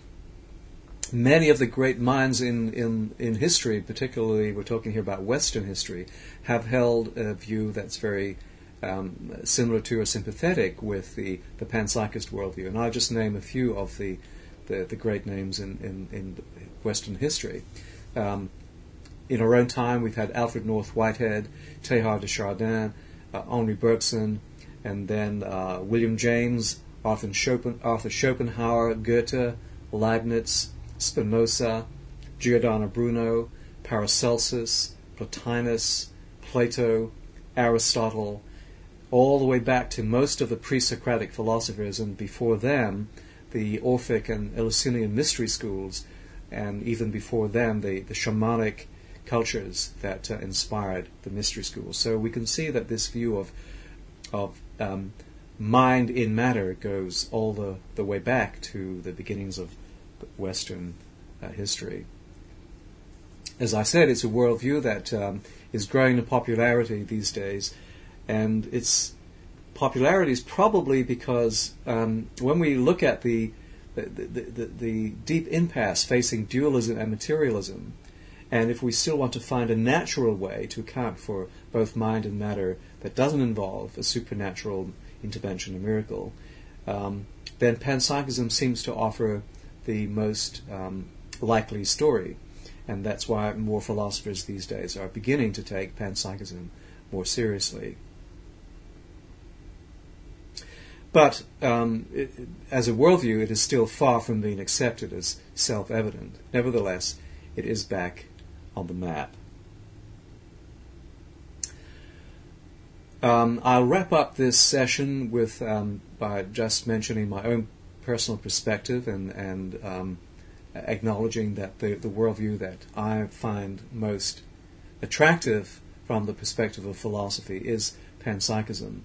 Speaker 1: Many of the great minds in history, particularly we're talking here about Western history, have held a view that's very similar to or sympathetic with the panpsychist worldview. And I'll just name a few of the great names in Western history. In our own time, we've had Alfred North Whitehead, Teilhard de Chardin, Henri Bergson, and then William James, Arthur Schopenhauer, Goethe, Leibniz, Spinoza, Giordano Bruno, Paracelsus, Plotinus, Plato, Aristotle, all the way back to most of the pre-Socratic philosophers, and before them, the Orphic and Eleusinian mystery schools, and even before them, the shamanic cultures that inspired the mystery schools. So we can see that this view of mind in matter goes all the way back to the beginnings of Western history. As I said, it's a worldview that is growing in popularity these days, and its popularity is probably because when we look at the deep impasse facing dualism and materialism, and if we still want to find a natural way to account for both mind and matter that doesn't involve a supernatural intervention, a miracle, then panpsychism seems to offer the most likely story. And that's why more philosophers these days are beginning to take panpsychism more seriously. But as a worldview, it is still far from being accepted as self-evident. Nevertheless, it is back on the map. I'll wrap up this session with by just mentioning my own personal perspective and acknowledging that the worldview that I find most attractive from the perspective of philosophy is panpsychism.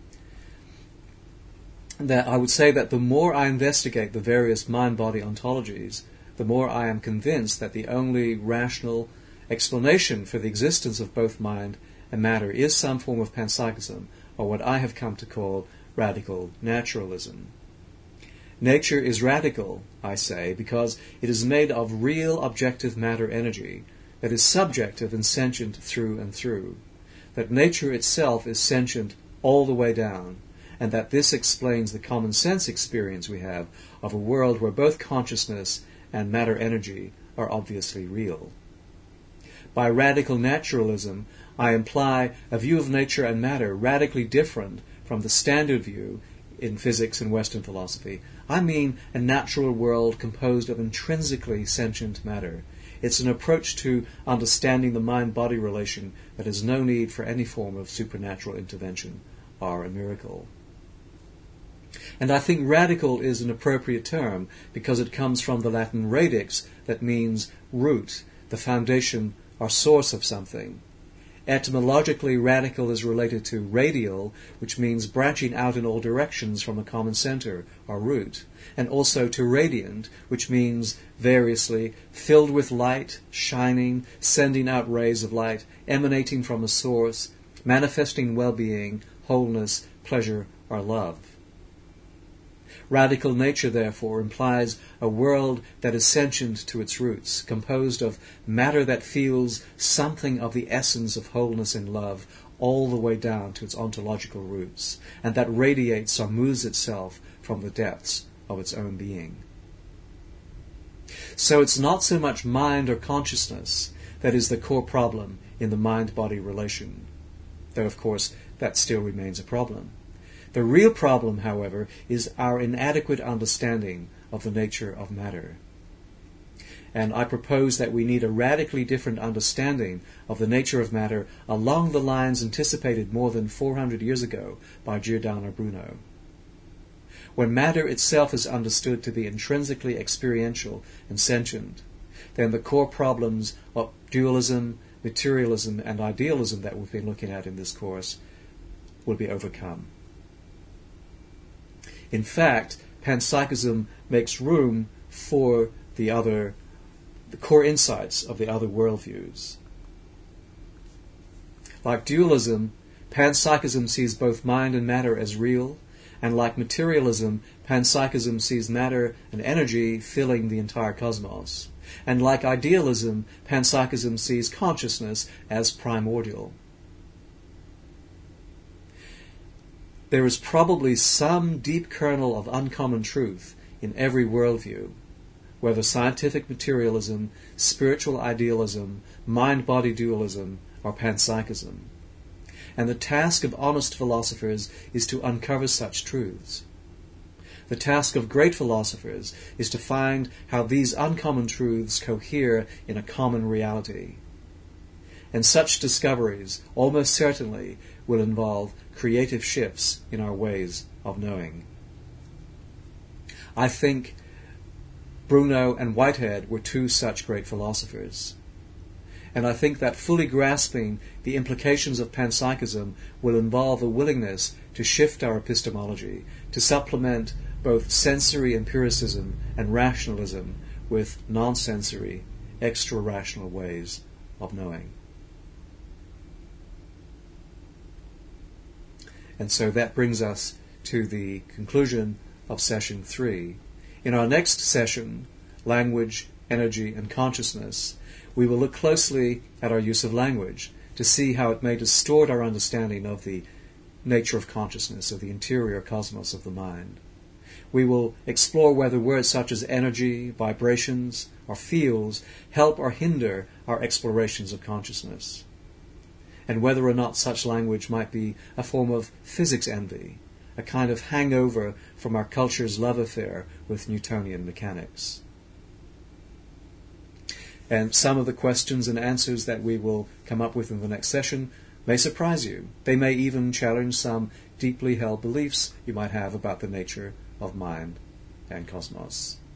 Speaker 1: That I would say that the more I investigate the various mind-body ontologies, the more I am convinced that the only rational explanation for the existence of both mind and matter is some form of panpsychism, or what I have come to call radical naturalism. Nature is radical, I say, because it is made of real objective matter energy that is subjective and sentient through and through, that nature itself is sentient all the way down, and that this explains the common sense experience we have of a world where both consciousness and matter energy are obviously real. By radical naturalism, I imply a view of nature and matter radically different from the standard view in physics and Western philosophy. I mean a natural world composed of intrinsically sentient matter. It's an approach to understanding the mind-body relation that has no need for any form of supernatural intervention or a miracle. And I think radical is an appropriate term because it comes from the Latin radix, that means root, the foundation or source of something. Etymologically, radical is related to radial, which means branching out in all directions from a common center or root, and also to radiant, which means variously filled with light, shining, sending out rays of light, emanating from a source, manifesting well-being, wholeness, pleasure, or love. Radical nature, therefore, implies a world that is sentient to its roots, composed of matter that feels something of the essence of wholeness and love all the way down to its ontological roots, and that radiates or moves itself from the depths of its own being. So it's not so much mind or consciousness that is the core problem in the mind-body relation, though of course that still remains a problem. The real problem, however, is our inadequate understanding of the nature of matter. And I propose that we need a radically different understanding of the nature of matter along the lines anticipated more than 400 years ago by Giordano Bruno. When matter itself is understood to be intrinsically experiential and sentient, then the core problems of dualism, materialism, and idealism that we've been looking at in this course will be overcome. In fact, panpsychism makes room for the core insights of the other worldviews. Like dualism, panpsychism sees both mind and matter as real, and like materialism, panpsychism sees matter and energy filling the entire cosmos. And like idealism, panpsychism sees consciousness as primordial. There is probably some deep kernel of uncommon truth in every worldview, whether scientific materialism, spiritual idealism, mind-body dualism, or panpsychism. And the task of honest philosophers is to uncover such truths. The task of great philosophers is to find how these uncommon truths cohere in a common reality. And such discoveries almost certainly will involve creative shifts in our ways of knowing. I think Bruno and Whitehead were two such great philosophers. And I think that fully grasping the implications of panpsychism will involve a willingness to shift our epistemology, to supplement both sensory empiricism and rationalism with non-sensory, extra-rational ways of knowing. And so that brings us to the conclusion of session 3. In our next session, Language, Energy, and Consciousness, we will look closely at our use of language to see how it may distort our understanding of the nature of consciousness, of the interior cosmos of the mind. We will explore whether words such as energy, vibrations, or fields help or hinder our explorations of consciousness, and whether or not such language might be a form of physics envy, a kind of hangover from our culture's love affair with Newtonian mechanics. And some of the questions and answers that we will come up with in the next session may surprise you. They may even challenge some deeply held beliefs you might have about the nature of mind and cosmos.